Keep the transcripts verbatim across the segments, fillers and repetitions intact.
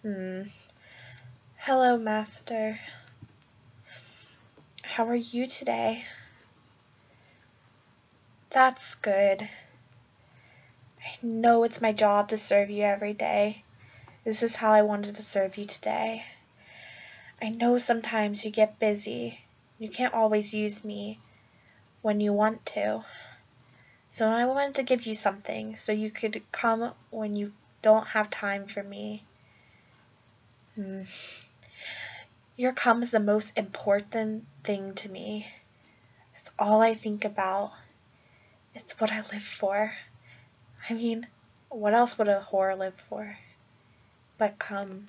Hmm. Hello, Master. How are you today? That's good. I know it's my job to serve you every day. This is how I wanted to serve you today. I know sometimes you get busy. You can't always use me when you want to. So I wanted to give you something so you could come when you don't have time for me. Hmm. Your cum is the most important thing to me. It's all I think about. It's what I live for. I mean, what else would a whore live for? But cum.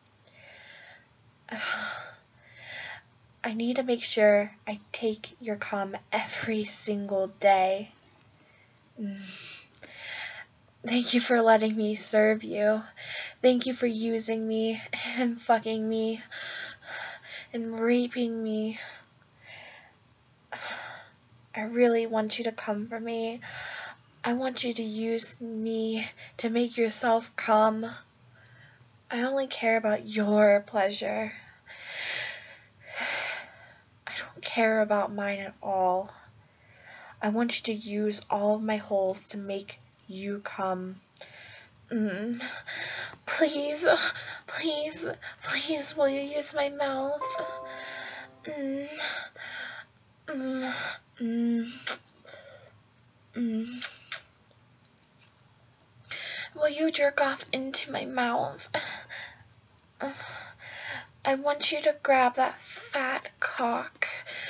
I need to make sure I take your cum every single day. Mm. Thank you for letting me serve you. Thank you for using me and fucking me and raping me. I really want you to come for me. I want you to use me to make yourself come. I only care about your pleasure. I don't care about mine at all. I want you to use all of my holes to make you come. Mm. Please, please, please, will you use my mouth? Mm. Mm. Mm. Mm. Will you jerk off into my mouth? I want you to grab that fat cock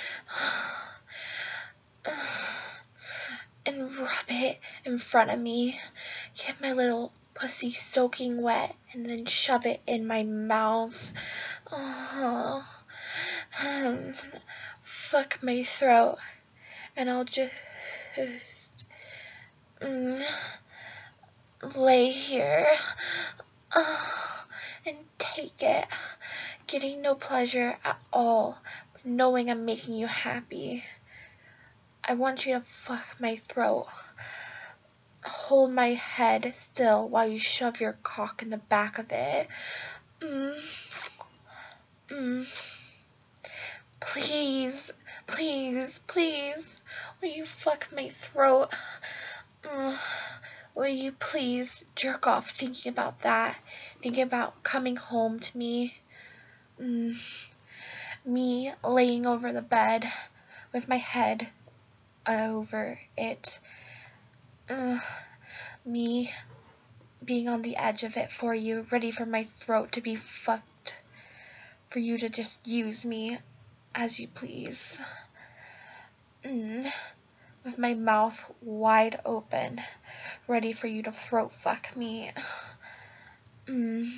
and rub it in front of me. Get my little pussy soaking wet and then shove it in my mouth. Oh. Um, fuck my throat and I'll just mm, lay here uh, and take it, getting no pleasure at all, but knowing I'm making you happy. I want you to fuck my throat. Hold my head still while you shove your cock in the back of it. Mm. Mm. Please, please, please, will you fuck my throat? Mm. Will you please jerk off thinking about that? Thinking about coming home to me? Mm. Me laying over the bed with my head over it. Mm. Me being on the edge of it for you, ready for my throat to be fucked. For you to just use me as you please. Mm. With my mouth wide open, ready for you to throat fuck me. Mm.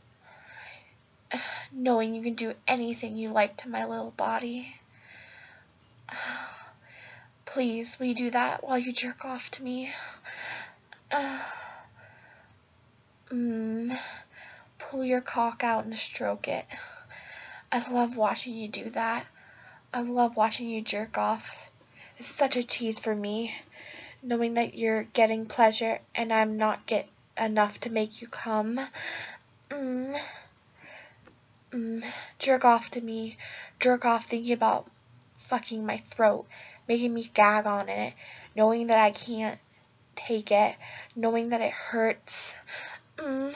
Knowing you can do anything you like to my little body. Please, will you do that while you jerk off to me? Uh, mm, pull your cock out and stroke it. I love watching you do that. I love watching you jerk off. It's such a tease for me, knowing that you're getting pleasure and I'm not get enough to make you come. Mm, mm, jerk off to me. Jerk off thinking about fucking my throat, making me gag on it, knowing that I can't take it, knowing that it hurts. Mm.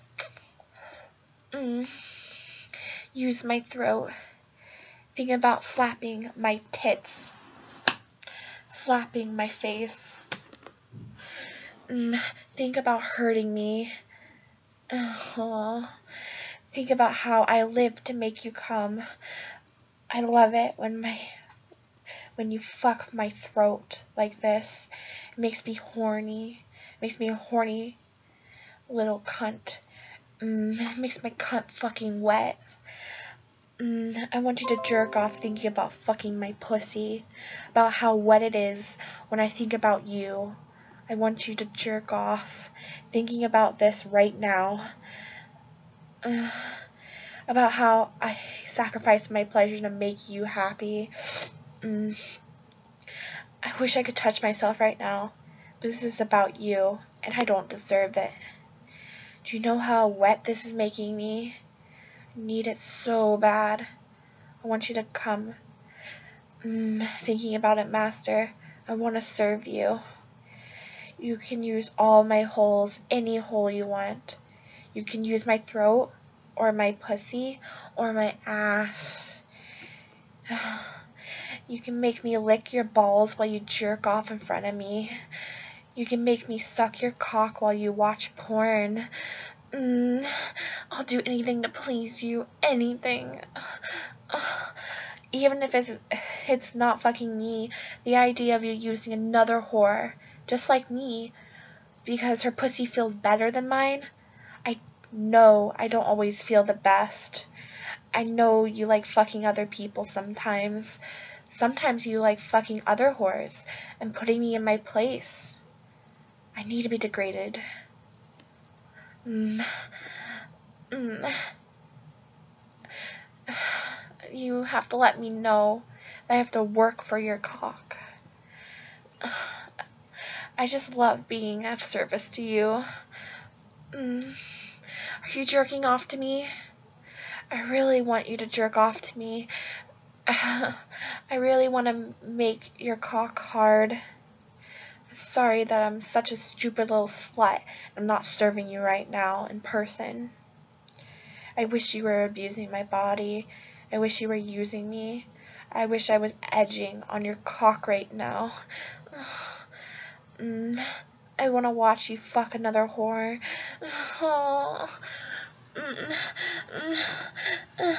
Mm. Use my throat. Think about slapping my tits, slapping my face. Mm. Think about hurting me. Oh. Think about how I live to make you come. I love it when my when you fuck my throat like this. It makes me horny. It makes me a horny little cunt. Mm, it makes my cunt fucking wet. Mm, I want you to jerk off thinking about fucking my pussy. About how wet it is when I think about you. I want you to jerk off thinking about this right now. Uh, about how I sacrificed my pleasure to make you happy. Mm. I wish I could touch myself right now, but this is about you, and I don't deserve it. Do you know how wet this is making me? I need it so bad. I want you to come. Mm, thinking about it, Master, I want to serve you. You can use all my holes, any hole you want. You can use my throat, or my pussy, or my ass. You can make me lick your balls while you jerk off in front of me. You can make me suck your cock while you watch porn. Mm, I'll do anything to please you. Anything. Even if it's, it's not fucking me. The idea of you using another whore, just like me, because her pussy feels better than mine. I know I don't always feel the best. I know you like fucking other people sometimes. Sometimes you like fucking other whores and putting me in my place. I need to be degraded. Mm. Mm. You have to let me know that I have to work for your cock. I just love being of service to you. Mm. Are you jerking off to me? I really want you to jerk off to me. I really want to make your cock hard. Sorry that I'm such a stupid little slut. I'm not serving you right now in person. I wish you were abusing my body. I wish you were using me. I wish I was edging on your cock right now. Mm, I want to watch you fuck another whore. Oh. Mm, mm,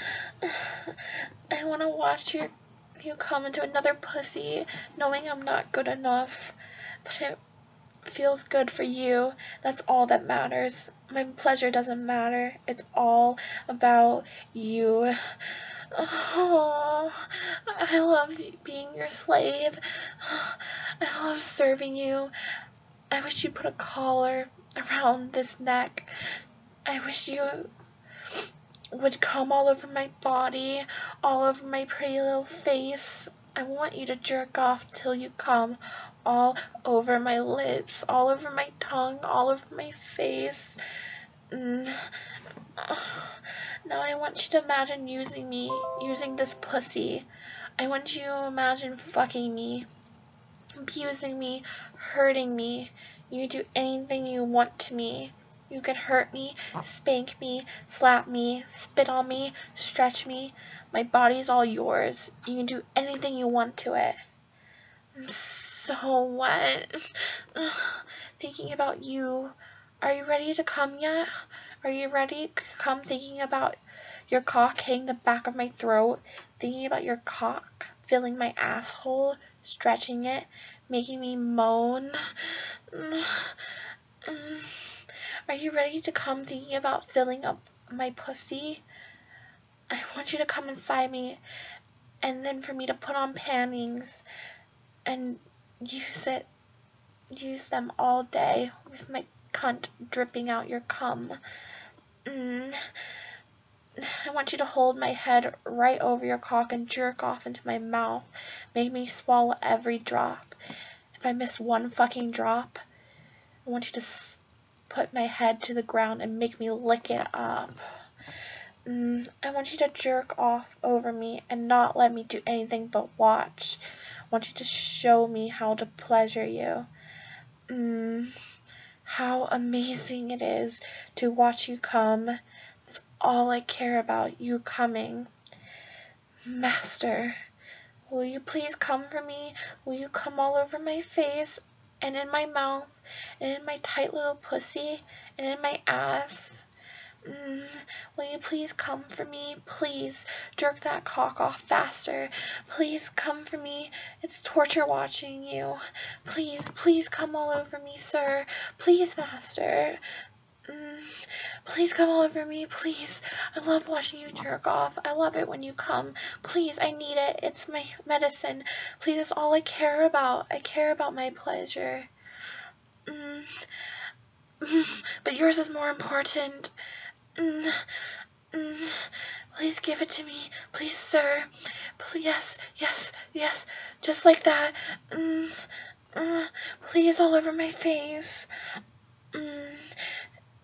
I want to watch you, you come into another pussy, knowing I'm not good enough. That it feels good for you. That's all that matters. My pleasure doesn't matter. It's all about you. Oh, I love being your slave. I love serving you. I wish you put a collar around this neck. I wish you would come all over my body, all over my pretty little face. I want you to jerk off till you come all over my lips, all over my tongue, all over my face. Mm. Now I want you to imagine using me, using this pussy. I want you to imagine fucking me, abusing me, hurting me. You can do anything you want to me. You can hurt me, spank me, slap me, spit on me, stretch me. My body's all yours. You can do anything you want to it. I'm so wet. Thinking about you. Are you ready to come yet? Are you ready to come thinking about your cock hitting the back of my throat? Thinking about your cock filling my asshole, stretching it, making me moan? Are you ready to come thinking about filling up my pussy? I want you to come inside me, and then for me to put on panties and use it, use them all day with my cunt dripping out your cum. Mm. I want you to hold my head right over your cock and jerk off into my mouth. Make me swallow every drop. If I miss one fucking drop, I want you to s- put my head to the ground and make me lick it up. Mm, I want you to jerk off over me and not let me do anything but watch. I want you to show me how to pleasure you. Mm, how amazing it is to watch you come. That's all I care about, you coming. Master, will you please come for me? Will you come all over my face and in my mouth and in my tight little pussy and in my ass? Mm, will you please come for me? Please jerk that cock off faster. Please come for me. It's torture watching you. Please, please come all over me, sir. Please, master. Mm, please come all over me, please. I love watching you jerk off. I love it when you come. Please, I need it. It's my medicine. Please, it's all I care about. I care about my pleasure. Mm, mm, but yours is more important. Mm, mm, please give it to me. Please, sir. Please, yes, yes, yes. Just like that. Mm, mm, please, all over my face. Mm,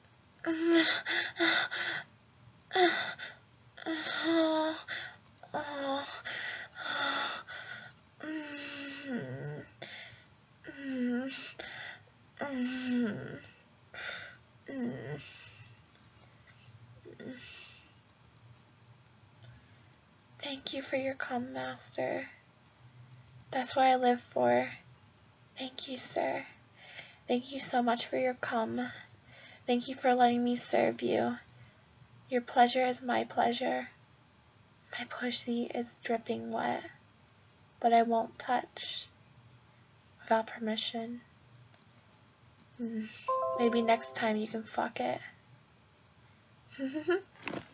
Thank you for your cum, master. That's what I live for. Thank you, sir. Thank you so much for your cum. Thank you for letting me serve you. Your pleasure is my pleasure. My pussy is dripping wet, but I won't touch without permission. Maybe next time you can fuck it.